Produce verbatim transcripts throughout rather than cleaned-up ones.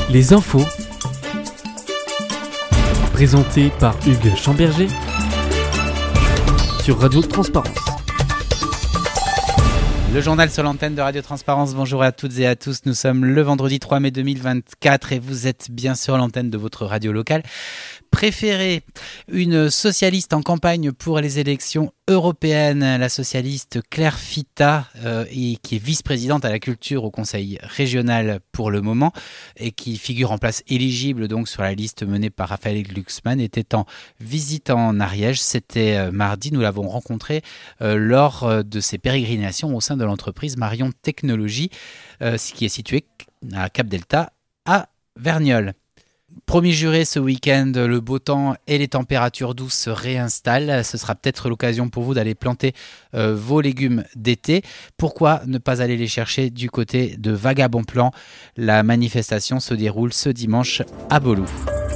Les infos, présentées par Hugues Chamberger sur Radio Transparence. Le journal sur l'antenne de Radio Transparence. Bonjour à toutes et à tous. Nous sommes le vendredi trois mai deux mille vingt-quatre et vous êtes bien sur l'antenne de votre radio locale préférée. Une socialiste en campagne pour les élections européennes, la socialiste Claire Fitat, euh, et qui est vice-présidente à la culture au conseil régional pour le moment et qui figure en place éligible donc sur la liste menée par Raphaël Glucksmann, était en visite en Ariège. C'était euh, mardi. Nous l'avons rencontré euh, lors de ses pérégrinations au sein de l'entreprise Marion Technologies, euh, qui est située à Cap Delta à Verniolle. Premier juré ce week-end, le beau temps et les températures douces se réinstallent. Ce sera peut-être l'occasion pour vous d'aller planter euh, vos légumes d'été. Pourquoi ne pas aller les chercher du côté de Vagabond-Plan ? La manifestation se déroule ce dimanche à Beauloup.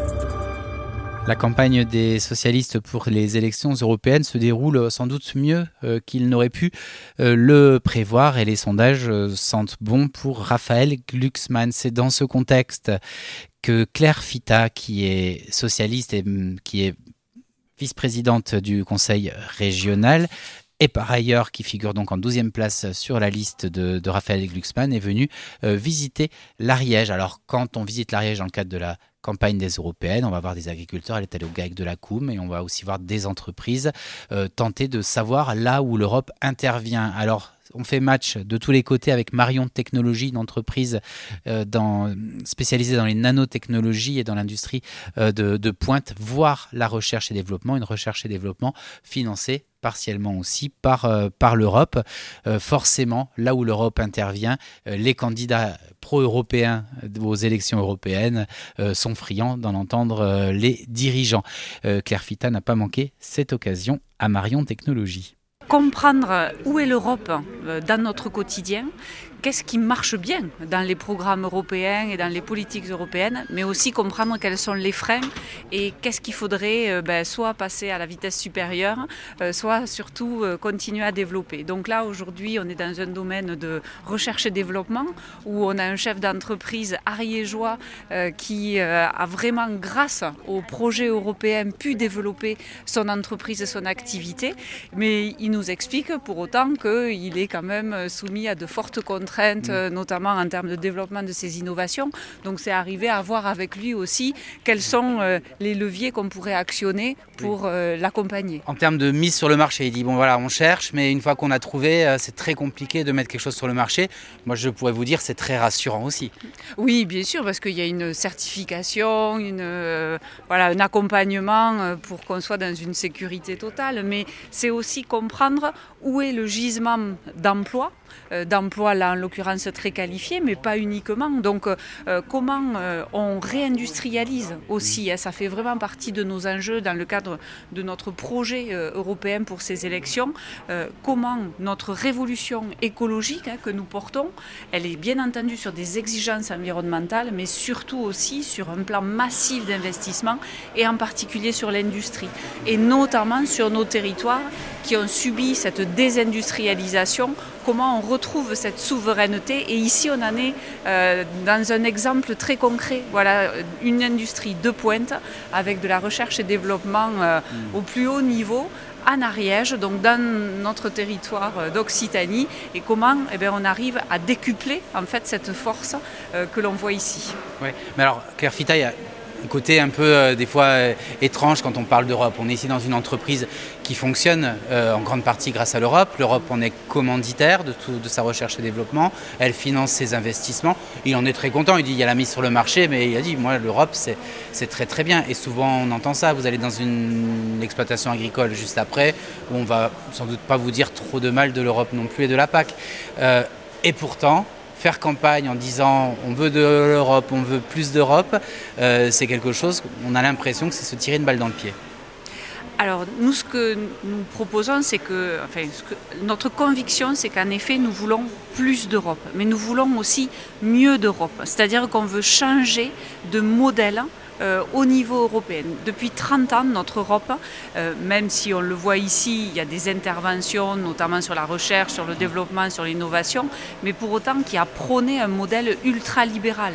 La campagne des socialistes pour les élections européennes se déroule sans doute mieux euh, qu'il n'aurait pu euh, le prévoir et les sondages euh, sentent bon pour Raphaël Glucksmann. C'est dans ce contexte que Claire Fitat, qui est socialiste et qui est vice-présidente du conseil régional, et par ailleurs qui figure donc en douzième place sur la liste de, de Raphaël Glucksmann, est venue euh, visiter l'Ariège. Alors quand on visite l'Ariège dans le cadre de la campagne des européennes, on va voir des agriculteurs, elle est allée au GAEC de la Coum, et on va aussi voir des entreprises euh, tenter de savoir là où l'Europe intervient. Alors on fait match de tous les côtés avec Marion Technologies, une entreprise euh, dans, spécialisée dans les nanotechnologies et dans l'industrie euh, de, de pointe, voire la recherche et développement, une recherche et développement financée partiellement aussi par, euh, par l'Europe. Euh, forcément, là où l'Europe intervient, euh, les candidats pro-européens aux élections européennes euh, sont friands d'en entendre euh, les dirigeants. Euh, Claire Fitat n'a pas manqué cette occasion à Marion Technologies. Comprendre où est l'Europe dans notre quotidien, qu'est-ce qui marche bien dans les programmes européens et dans les politiques européennes, mais aussi comprendre quels sont les freins et qu'est-ce qu'il faudrait ben, soit passer à la vitesse supérieure, soit surtout continuer à développer. Donc là, aujourd'hui, on est dans un domaine de recherche et développement où on a un chef d'entreprise ariégeois euh, qui euh, a vraiment, grâce au projet européen, pu développer son entreprise et son activité, mais il nous explique pour autant qu'il est quand même soumis à de fortes contraintes, notamment en termes de développement de ces innovations. Donc c'est arriver à voir avec lui aussi quels sont euh, les leviers qu'on pourrait actionner pour euh, l'accompagner. En termes de mise sur le marché, il dit bon voilà, on cherche, mais une fois qu'on a trouvé, euh, c'est très compliqué de mettre quelque chose sur le marché. Moi je pourrais vous dire c'est très rassurant aussi. Oui, bien sûr, parce qu'il y a une certification, une, euh, voilà, un accompagnement pour qu'on soit dans une sécurité totale, mais c'est aussi comprendre où est le gisement d'emploi, euh, d'emploi là en l'occurrence très qualifié, mais pas uniquement. Donc euh, comment euh, on réindustrialise aussi, hein, ça fait vraiment partie de nos enjeux dans le cadre de notre projet euh, européen pour ces élections. Euh, comment notre révolution écologique hein, que nous portons, elle est bien entendu sur des exigences environnementales, mais surtout aussi sur un plan massif d'investissement et en particulier sur l'industrie et notamment sur nos territoires qui ont subi cette désindustrialisation. Comment on retrouve cette souveraineté, et ici on en est euh, dans un exemple très concret. Voilà, une industrie de pointe avec de la recherche et développement euh, mmh. au plus haut niveau en Ariège, donc dans notre territoire d'Occitanie, et comment eh bien, on arrive à décupler en fait cette force euh, que l'on voit ici. Oui, mais alors Claire Fitat, il y a un côté un peu euh, des fois euh, étrange quand on parle d'Europe. On est ici dans une entreprise qui fonctionne euh, en grande partie grâce à l'Europe. L'Europe en est commanditaire de, tout, de sa recherche et développement. Elle finance ses investissements. Il en est très content. Il dit il y a la mise sur le marché, mais il a dit moi l'Europe c'est, c'est très très bien. Et souvent on entend ça. Vous allez dans une, une exploitation agricole juste après où on va sans doute pas vous dire trop de mal de l'Europe non plus et de la P A C. Euh, et pourtant, faire campagne en disant on veut de l'Europe, on veut plus d'Europe, euh, c'est quelque chose, on a l'impression que c'est se tirer une balle dans le pied. Alors nous, ce que nous proposons, c'est que, enfin, ce que, notre conviction, c'est qu'en effet, nous voulons plus d'Europe, mais nous voulons aussi mieux d'Europe. C'est-à-dire qu'on veut changer de modèle euh, au niveau européen. Depuis trente ans, notre Europe, euh, même si on le voit ici, il y a des interventions, notamment sur la recherche, sur le développement, sur l'innovation, mais pour autant qui a prôné un modèle ultralibéral,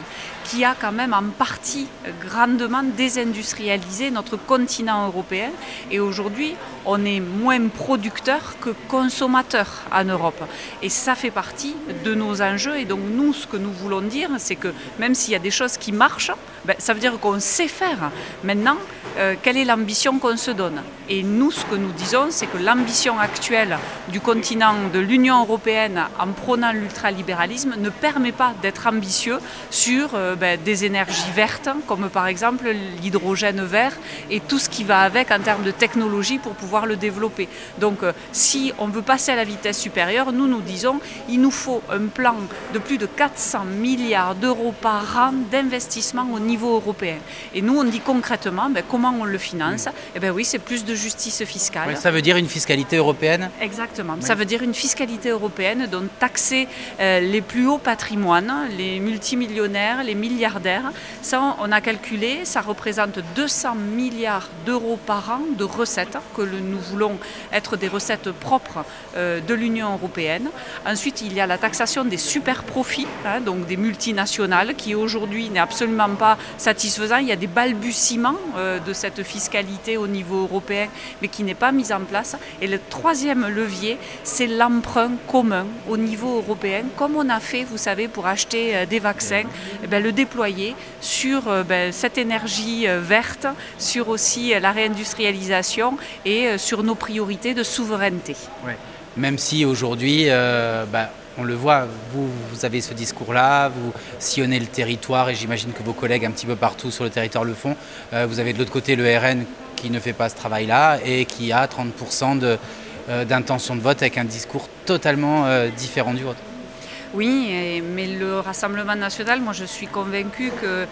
qui a quand même en partie grandement désindustrialisé notre continent européen. Et aujourd'hui, on est moins producteur que consommateur en Europe. Et ça fait partie de nos enjeux. Et donc nous, ce que nous voulons dire, c'est que même s'il y a des choses qui marchent, ben, ça veut dire qu'on sait faire. Maintenant, euh, quelle est l'ambition qu'on se donne ? Et nous, ce que nous disons, c'est que l'ambition actuelle du continent de l'Union européenne en prônant l'ultralibéralisme ne permet pas d'être ambitieux sur euh, ben, des énergies vertes, comme par exemple l'hydrogène vert et tout ce qui va avec en termes de technologie pour pouvoir le développer. Donc euh, si on veut passer à la vitesse supérieure, nous nous disons il nous faut un plan de plus de quatre cents milliards d'euros par an d'investissement au niveau européen. Et nous on dit concrètement ben, comment on le finance. Eh bien oui, c'est plus de justice fiscale. Oui, ça veut dire une fiscalité européenne ? Exactement. Oui. Ça veut dire une fiscalité européenne dont taxer euh, les plus hauts patrimoines, les multimillionnaires, les milliardaires. Ça, on a calculé, ça représente deux cents milliards d'euros par an de recettes que le, nous voulons être des recettes propres euh, de l'Union européenne. Ensuite, il y a la taxation des super profits, hein, donc des multinationales, qui aujourd'hui n'est absolument pas satisfaisant. Il y a des balbutiements euh, de cette fiscalité au niveau européen, mais qui n'est pas mise en place. Et le troisième levier, c'est l'emprunt commun au niveau européen, comme on a fait, vous savez, pour acheter euh, des vaccins, eh bien, le déployer sur euh, ben, cette énergie euh, verte, sur aussi euh, la réindustrialisation et euh, sur nos priorités de souveraineté. Ouais. Même si aujourd'hui, euh, bah, on le voit, vous, vous avez ce discours-là, vous sillonnez le territoire et j'imagine que vos collègues un petit peu partout sur le territoire le font. Euh, vous avez de l'autre côté le R N qui ne fait pas ce travail-là et qui a trente pour cent de, euh, d'intention de vote avec un discours totalement euh, différent du vôtre. Oui, et, mais le Rassemblement national, moi je suis convaincue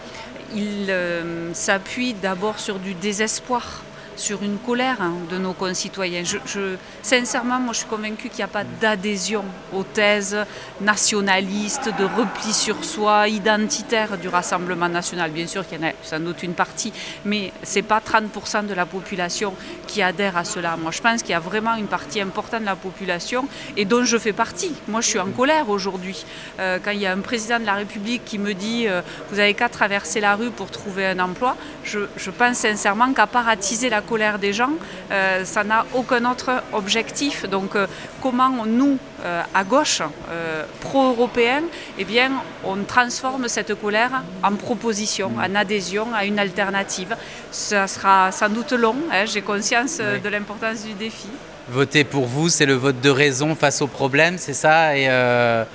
qu'il euh, s'appuie d'abord sur du désespoir, sur une colère hein, de nos concitoyens. Je, je, sincèrement, moi je suis convaincue qu'il n'y a pas d'adhésion aux thèses nationalistes, de repli sur soi, identitaire du Rassemblement national. Bien sûr qu'il y en a sans doute une partie, mais ce n'est pas trente pour cent de la population qui adhère à cela. Moi je pense qu'il y a vraiment une partie importante de la population et dont je fais partie. Moi je suis en colère aujourd'hui. Euh, quand il y a un président de la République qui me dit euh, « vous n'avez qu'à traverser la rue pour trouver un emploi », je, je pense sincèrement qu'à part attiser la colère des gens, euh, ça n'a aucun autre objectif. Donc euh, comment nous, euh, à gauche, euh, pro-européens, eh bien, on transforme cette colère en proposition, en adhésion à une alternative. Ça sera sans doute long, hein, j'ai conscience oui. de l'importance du défi. Voter pour vous, c'est le vote de raison face au problème, c'est ça et, euh,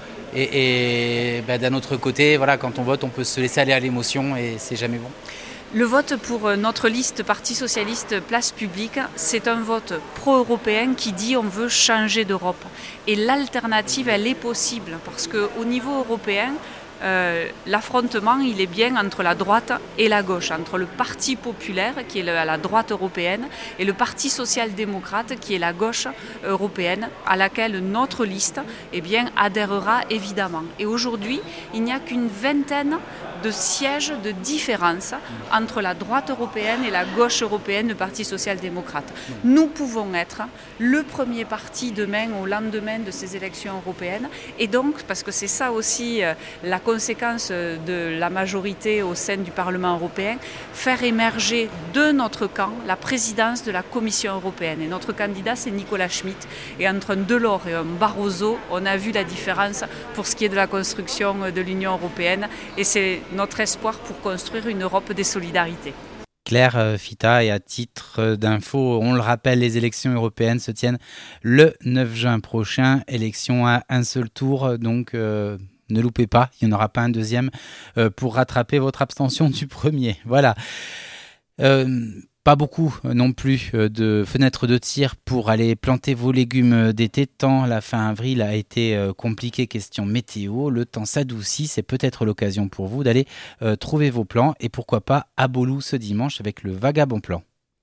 et, et ben, d'un autre côté, voilà, quand on vote, on peut se laisser aller à l'émotion et c'est jamais bon. Le vote pour notre liste Parti socialiste Place Publique, c'est un vote pro-européen qui dit on veut changer d'Europe. Et l'alternative, elle est possible parce qu'au niveau européen, Euh, l'affrontement, il est bien entre la droite et la gauche, entre le Parti populaire, qui est le, à la droite européenne, et le Parti social-démocrate, qui est la gauche européenne, à laquelle notre liste eh bien, adhérera évidemment. Et aujourd'hui, il n'y a qu'une vingtaine de sièges de différence entre la droite européenne et la gauche européenne, le Parti social-démocrate. Nous pouvons être le premier parti demain, au lendemain de ces élections européennes, et donc, parce que c'est ça aussi euh, la conséquence de la majorité au sein du Parlement européen, faire émerger de notre camp la présidence de la Commission européenne. Et notre candidat, c'est Nicolas Schmit. Et entre un Delors et un Barroso, on a vu la différence pour ce qui est de la construction de l'Union européenne. Et c'est notre espoir pour construire une Europe des solidarités. Claire Fita, et à titre d'info, on le rappelle, les élections européennes se tiennent le neuf juin prochain. Élections à un seul tour, donc... Euh ne loupez pas, il n'y en aura pas un deuxième euh, pour rattraper votre abstention du premier. Voilà. Euh, pas beaucoup euh, non plus euh, de fenêtres de tir pour aller planter vos légumes d'été, tant la fin avril a été euh, compliquée question météo. Le temps s'adoucit, c'est peut-être l'occasion pour vous d'aller euh, trouver vos plans et pourquoi pas à Beauloup ce dimanche avec le Vagabond Plan.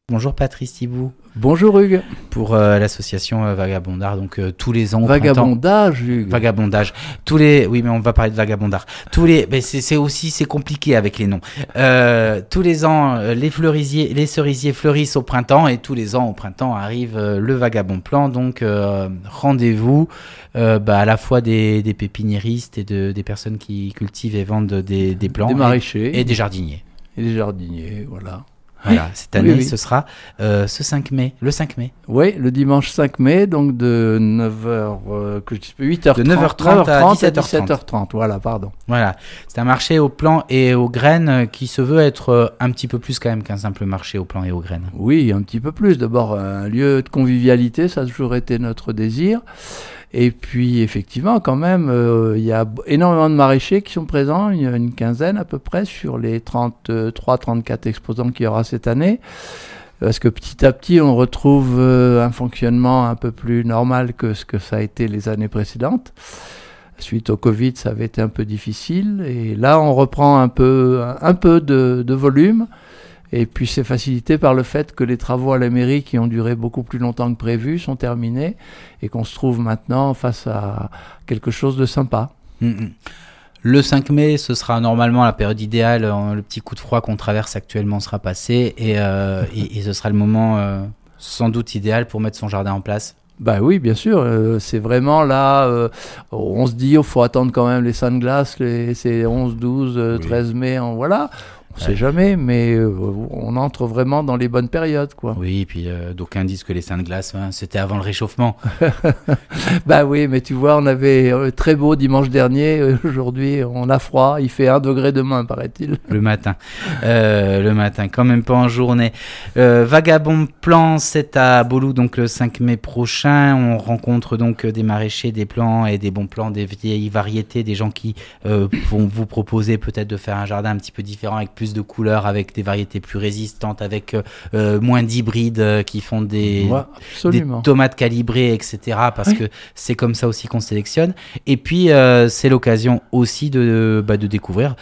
Bonjour Patrice Thibault. Bonjour Hugues. Pour euh, l'association euh, Vagabondard, donc euh, tous les ans au Vagabondage, Hugues. Vagabondage. Tous les, oui, mais on va parler de Vagabondard. Tous les, mais c'est, c'est aussi, c'est compliqué avec les noms. Euh, tous les ans, euh, les fleurisiers, les cerisiers fleurissent au printemps et tous les ans au printemps arrive euh, le Vagabond Plan. Donc euh, rendez-vous euh, bah, à la fois des, des pépiniéristes et de, des personnes qui cultivent et vendent des, des plants. Des maraîchers. Et, et des jardiniers. Et des jardiniers, voilà. Voilà, cette année, oui, oui. ce sera euh, ce cinq mai, le cinq mai. Oui, le dimanche cinq mai, donc de neuf heures, euh, que je dis, huit heures trente, de neuf heures trente à dix-sept heures trente. dix-sept heures trente, voilà, pardon. Voilà, c'est un marché aux plants et aux graines qui se veut être un petit peu plus quand même qu'un simple marché aux plants et aux graines. Oui, un petit peu plus. D'abord, un lieu de convivialité, ça a toujours été notre désir. Et puis, effectivement, quand même, euh, il y a énormément de maraîchers qui sont présents, il y a une quinzaine à peu près, sur les trente-trois trente-quatre exposants qu'il y aura cette année. Parce que petit à petit, on retrouve euh, un fonctionnement un peu plus normal que ce que ça a été les années précédentes. Suite au Covid, ça avait été un peu difficile. Et là, on reprend un peu, un peu de, de volume. Et puis c'est facilité par le fait que les travaux à la mairie qui ont duré beaucoup plus longtemps que prévu sont terminés et qu'on se trouve maintenant face à quelque chose de sympa. Mmh. Le cinq mai, ce sera normalement la période idéale. Le petit coup de froid qu'on traverse actuellement sera passé et, euh, et, et ce sera le moment euh, sans doute idéal pour mettre son jardin en place. Bah oui, bien sûr, euh, c'est vraiment là, euh, on se dit, il oh, faut attendre quand même les seins de glace, les, c'est onze, douze, euh, oui. treize mai, en, voilà. On ne sait jamais, mais euh, on entre vraiment dans les bonnes périodes, quoi. Oui, et puis euh, d'aucuns disent que les seins de glace, hein, c'était avant le réchauffement. Bah oui, mais tu vois, on avait euh, très beau dimanche dernier. Euh, aujourd'hui, on a froid. Il fait un degré demain, paraît-il. Le matin, euh, le matin, quand même pas en journée. Euh, Vagabond Plan, c'est à Beauloup, donc le cinq mai prochain. On rencontre donc des maraîchers, des plants et des bons plants, des vieilles variétés, des gens qui euh, vont vous proposer peut-être de faire un jardin un petit peu différent avec plus de couleurs, avec des variétés plus résistantes, avec euh, moins d'hybrides euh, qui font des, ouais, des tomates calibrées, et cetera. Parce oui. que c'est comme ça aussi qu'on sélectionne. Et puis, euh, c'est l'occasion aussi de, bah, de découvrir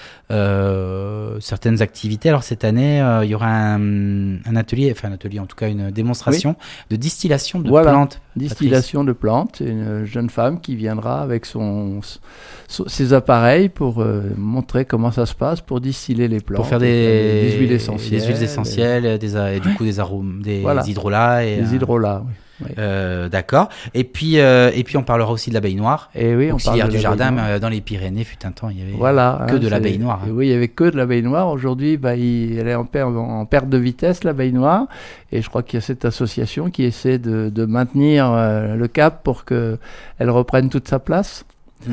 euh, certaines activités. Alors, cette année, euh, il y aura un, un atelier, enfin un atelier, en tout cas une démonstration oui. de distillation de voilà. plantes. Distillation Patrice. de plantes. C'est une jeune femme qui viendra avec son, son, ses appareils pour euh, montrer comment ça se passe pour distiller les plantes. Pour faire des, des huiles essentielles. Des huiles essentielles, et, des, et du coup des arômes, des voilà. hydrolats. Et, des hydrolats, oui. Oui. Euh, d'accord. Et puis, euh, et puis on parlera aussi de l'abeille noire. Et oui, on auxiliaire parle du jardin, noire. mais dans les Pyrénées, fut un temps, il y avait voilà, que hein, de l'abeille noire. Hein. Oui, il y avait que de l'abeille noire. Aujourd'hui, bah, il, elle est en, per, en perte de vitesse, l'abeille noire. Et je crois qu'il y a cette association qui essaie de, de maintenir euh, le cap pour qu'elle reprenne toute sa place. Mm-hmm.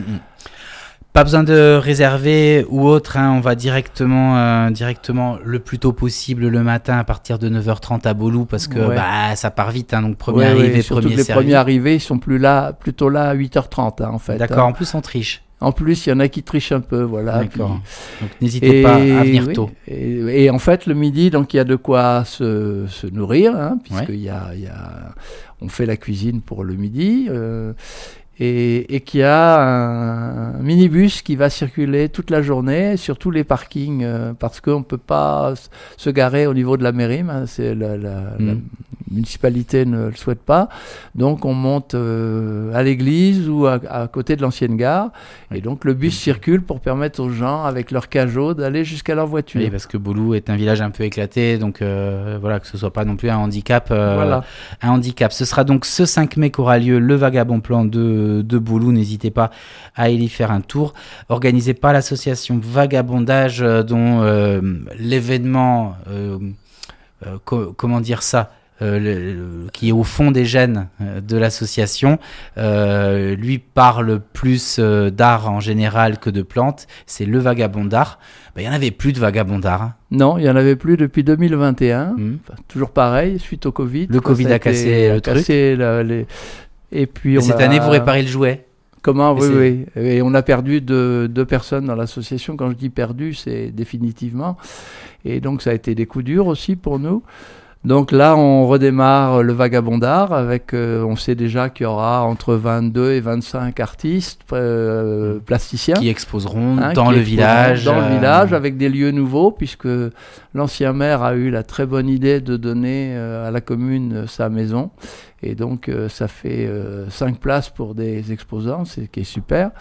Pas besoin de réserver ou autre, hein, on va directement, euh, directement le plus tôt possible le matin à partir de neuf heures trente à Beauloup parce que ouais. bah, ça part vite, hein, donc premier ouais, arrivé, ouais, premier les servi. premiers arrivés, ils sont plus là, plutôt là à huit heures trente hein, en fait. D'accord, hein. En plus on triche. En plus, il y en a qui trichent un peu, voilà. D'accord. Puis... Donc n'hésitez et, pas à venir oui, tôt. Et, et en fait, le midi, donc il y a de quoi se, se nourrir, hein, puisque ouais. y a, y a, on fait la cuisine pour le midi. Euh, Et, et qu'il y a un, un minibus qui va circuler toute la journée sur tous les parkings euh, parce qu'on ne peut pas s- se garer au niveau de la mairie, hein, c'est la, la, mmh. la municipalité ne le souhaite pas. Donc on monte euh, à l'église ou à, à côté de l'ancienne gare oui. et donc le bus mmh. circule pour permettre aux gens avec leur cajot d'aller jusqu'à leur voiture. Oui, parce que Beauloup est un village un peu éclaté, donc euh, voilà, que ce soit pas non plus un handicap. Euh, voilà. Un handicap. Ce sera donc ce cinq mai qu'aura lieu le Vagabond Plan de de Beauloup, n'hésitez pas à aller y faire un tour, organisé par l'association Vagabondage euh, dont euh, l'événement euh, euh, co- comment dire ça euh, le, le, qui est au fond des gènes euh, de l'association euh, lui parle plus euh, d'art en général que de plantes, c'est le Vagabondard. Ben, il n'y en avait plus de Vagabondard. Hein. Non, il n'y en avait plus depuis deux mille vingt et un, mmh. enfin, toujours pareil, suite au Covid. Le Covid a, a cassé le truc. Cassé la, les... Et puis on cette a... année, vous réparez le jouet. Comment ? Oui, c'est... oui. Et on a perdu deux, deux personnes dans l'association. Quand je dis perdu, c'est définitivement. Et donc, ça a été des coups durs aussi pour nous. Donc là, on redémarre le Vagabondard avec, euh, on sait déjà qu'il y aura entre vingt-deux et vingt-cinq artistes euh, plasticiens. Qui exposeront hein, dans qui le exposeront village. Dans euh... le village, avec des lieux nouveaux, puisque l'ancien maire a eu la très bonne idée de donner euh, à la commune euh, sa maison. Et donc, euh, ça fait euh, cinq places pour des exposants, c'est qui est super.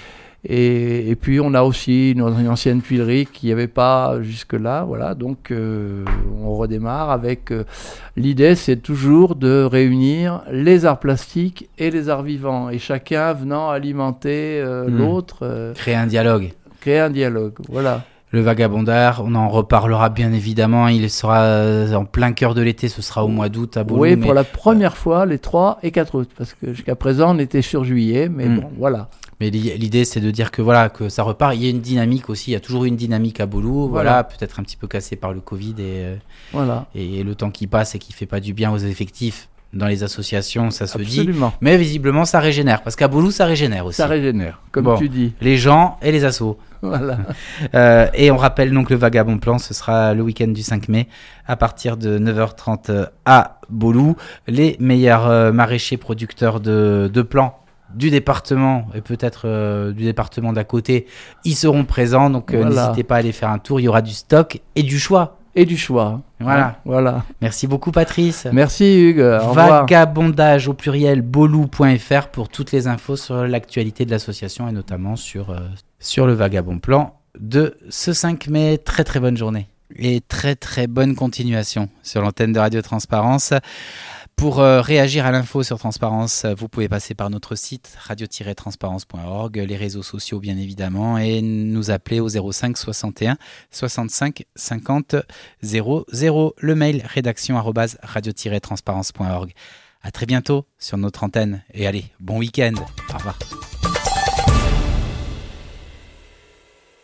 Et, et puis on a aussi une, une ancienne tuilerie qu'il n'y avait pas jusque-là, voilà. Donc euh, on redémarre avec euh, l'idée, c'est toujours de réunir les arts plastiques et les arts vivants, et chacun venant alimenter euh, mmh. l'autre, euh, créer un dialogue, créer un dialogue, voilà. Le Vagabondard, on en reparlera bien évidemment. Il sera en plein cœur de l'été, ce sera au mois d'août à Boulou. Oui, mais... pour la première fois, les trois et quatre août, parce que jusqu'à présent on était sur juillet, mais mmh. bon, voilà. Mais l'idée, c'est de dire que voilà, que ça repart. Il y a une dynamique aussi. Il y a toujours eu une dynamique à Boulou. Voilà, voilà, peut-être un petit peu cassée par le Covid et, voilà. et, et le temps qui passe et qui fait pas du bien aux effectifs dans les associations, ça se Absolument. dit. Mais visiblement, ça régénère. Parce qu'à Boulou, ça régénère aussi. Ça régénère, comme bon, tu dis. Les gens et les assos. Voilà. euh, et on rappelle donc le Vagabond Plan, ce sera le week-end du cinq mai à partir de neuf heures trente à Boulou. Les meilleurs euh, maraîchers producteurs de, de plants du département et peut-être euh, du département d'à côté, ils seront présents, donc euh, voilà. N'hésitez pas à aller faire un tour, il y aura du stock et du choix. Et du choix. Voilà. Ouais, voilà. Merci beaucoup Patrice. Merci Hugues. Au Vagabondage au pluriel boulou point f r pour toutes les infos sur l'actualité de l'association et notamment sur, euh, sur le Vagabond Plan de ce cinq mai. Très très bonne journée. Et très très bonne continuation sur l'antenne de Radio Transparence. Pour euh, réagir à l'info sur Transparence, vous pouvez passer par notre site radio tiret transparence point org, les réseaux sociaux bien évidemment, et nous appeler au zéro cinq soixante et un soixante-cinq cinquante zéro zéro, le mail rédaction arobase radio tiret transparence point org. À très bientôt sur notre antenne et allez, bon week-end. Au revoir.